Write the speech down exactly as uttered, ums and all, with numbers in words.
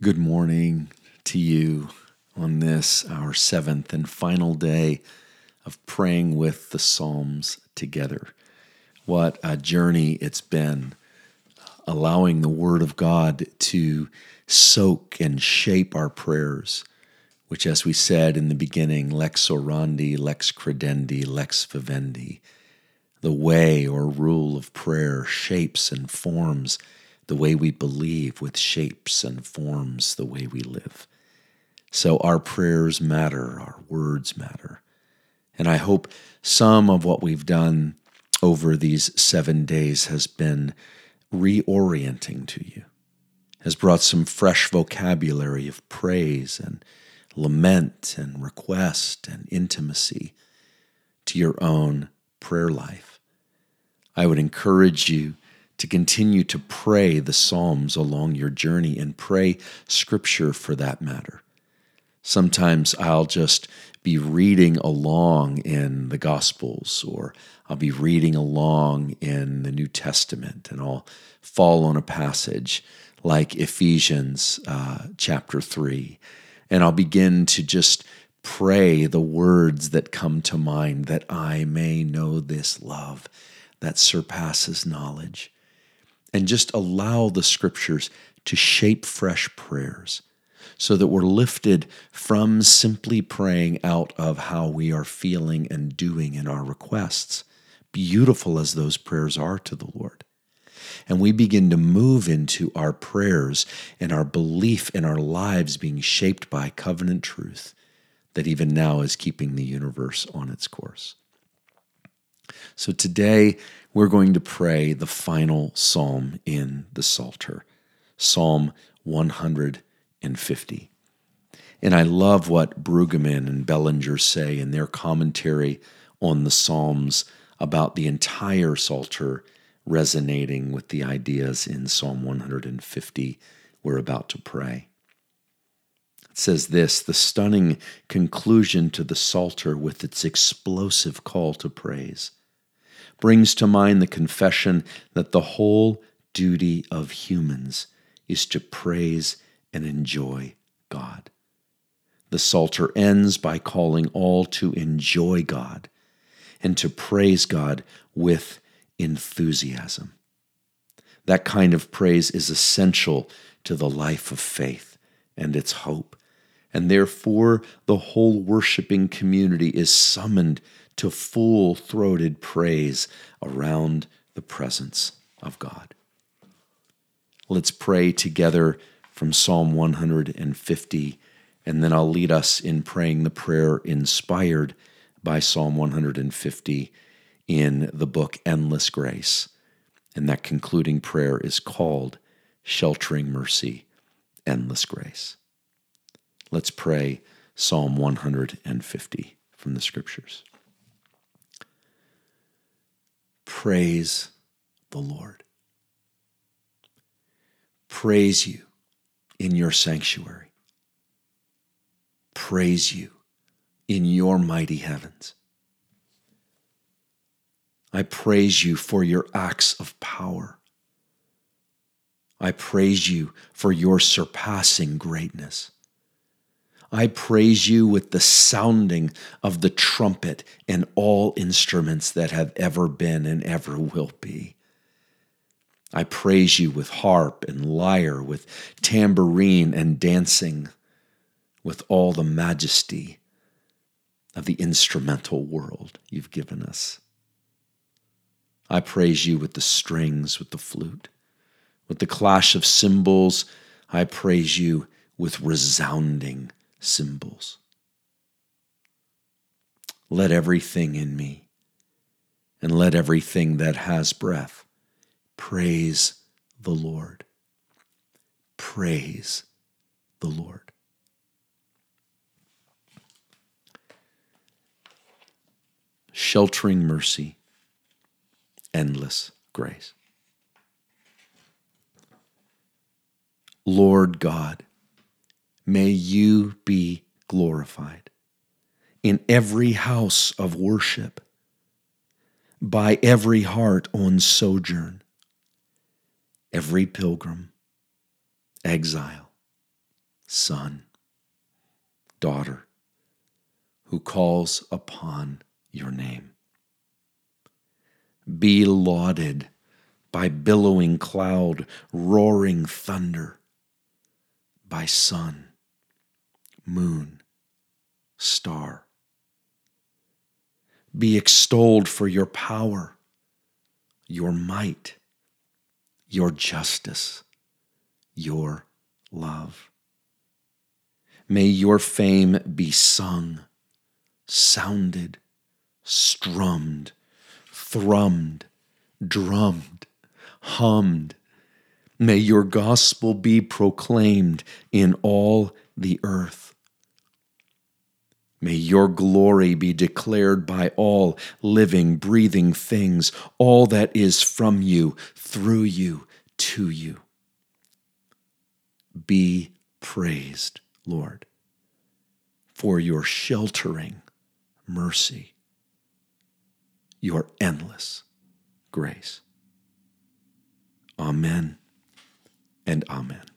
Good morning to you on this, our seventh and final day of praying with the Psalms together. What a journey it's been, allowing the Word of God to soak and shape our prayers, which, as we said in the beginning, lex orandi, lex credendi, lex vivendi. The way or rule of prayer shapes and forms the way we believe, with shapes and forms the way we live. So our prayers matter, our words matter. And I hope some of what we've done over these seven days has been reorienting to you, has brought some fresh vocabulary of praise and lament and request and intimacy to your own prayer life. I would encourage you to continue to pray the Psalms along your journey and pray Scripture for that matter. Sometimes I'll just be reading along in the Gospels, or I'll be reading along in the New Testament, and I'll fall on a passage like Ephesians uh, chapter three, and I'll begin to just pray the words that come to mind, that I may know this love that surpasses knowledge. And just allow the Scriptures to shape fresh prayers so that we're lifted from simply praying out of how we are feeling and doing in our requests, beautiful as those prayers are to the Lord. And we begin to move into our prayers and our belief in our lives being shaped by covenant truth that even now is keeping the universe on its course. So today, we're going to pray the final psalm in the Psalter, Psalm one hundred fifty. And I love what Brueggemann and Bellinger say in their commentary on the Psalms about the entire Psalter resonating with the ideas in Psalm one hundred fifty we're about to pray. It says this: the stunning conclusion to the Psalter with its explosive call to praise brings to mind the confession that the whole duty of humans is to praise and enjoy God. The Psalter ends by calling all to enjoy God and to praise God with enthusiasm. That kind of praise is essential to the life of faith and its hope, and therefore the whole worshiping community is summoned to full-throated praise around the presence of God. Let's pray together from Psalm one hundred fifty, and then I'll lead us in praying the prayer inspired by Psalm one hundred fifty in the book Endless Grace. And that concluding prayer is called Sheltering Mercy, Endless Grace. Let's pray Psalm one hundred fifty from the Scriptures. Praise the Lord. Praise you in your sanctuary. Praise you in your mighty heavens. I praise you for your acts of power. I praise you for your surpassing greatness. I praise you with the sounding of the trumpet and all instruments that have ever been and ever will be. I praise you with harp and lyre, with tambourine and dancing, with all the majesty of the instrumental world you've given us. I praise you with the strings, with the flute, with the clash of cymbals. I praise you with resounding cymbals. Let everything in me, and let everything that has breath, praise the Lord. Praise the Lord. Sheltering mercy, endless grace. Lord God, may you be glorified in every house of worship, by every heart on sojourn, every pilgrim, exile, son, daughter, who calls upon your name. Be lauded by billowing cloud, roaring thunder, by sun, moon, star. Be extolled for your power, your might, your justice, your love. May your fame be sung, sounded, strummed, thrummed, drummed, hummed. May your gospel be proclaimed in all the earth. May your glory be declared by all living, breathing things, all that is from you, through you, to you. Be praised, Lord, for your sheltering mercy, your endless grace. Amen and amen.